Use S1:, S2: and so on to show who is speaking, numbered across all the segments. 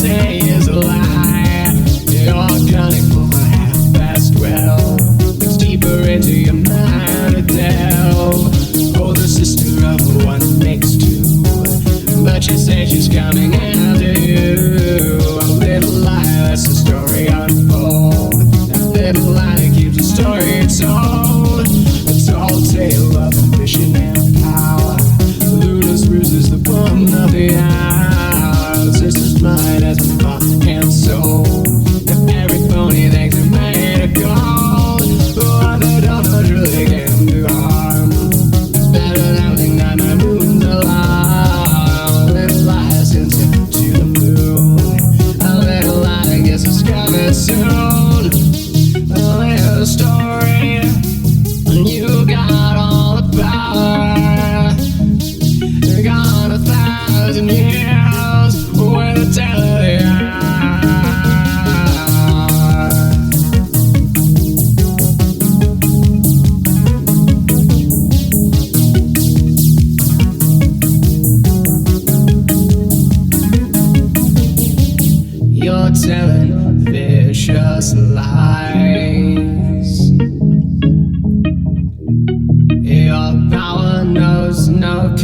S1: say is a lie. You're gunning for a half-past 12. It's deeper into your mind to delve. Older sister of one makes two, but she says she's coming after you. A little lie lets the story unfold. A little lie that keeps the story told. A tall tale of ambition and power. Luna's bruises the bum of the hour. Sister's mind has been bought and sold. If every pony thinks it made a gold, what they don't know truly can do harm. It's better than everything that my moon's alarm. A little lie sends you to the moon. A little lie that gets us coming soon. A little story, and you got all the power. You got 1,000 years with a tale of the hour. You're telling vicious lies. Your power knows no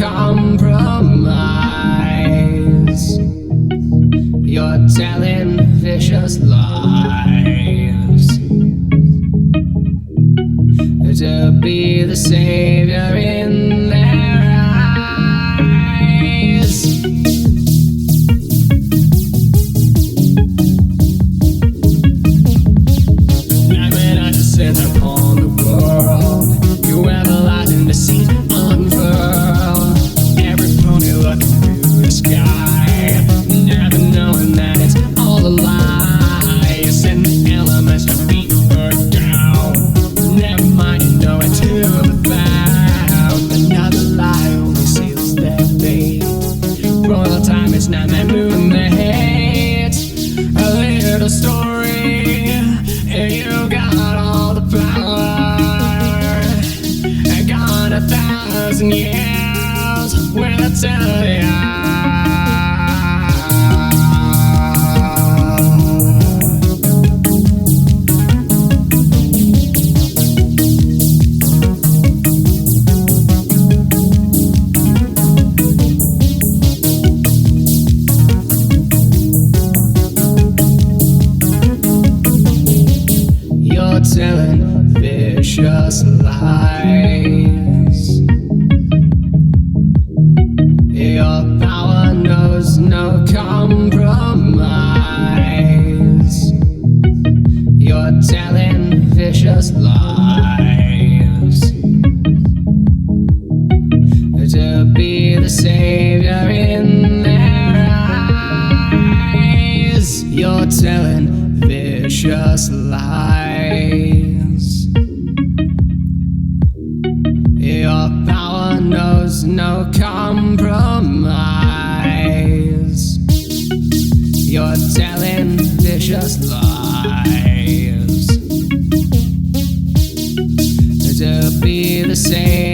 S1: compromise. You're telling vicious lies. To be the savior in their eyes. I'm an descent upon the world. You everlasting deceit unfurl. Every pony looking through the sky, never knowing that it's all a lie. You send the elements to beat her down. Never mind, you know it to the found. Another lie only seals their fate. For all the time it's not that moon they hate. A little story, and you got all the power. I got 1,000 years with a tale of the hour. You're telling vicious lies. Your power knows no compromise. You're telling vicious lies. To be the savior in their eyes. You're telling vicious lies. Your power knows no compromise. You're telling vicious lies. To be the same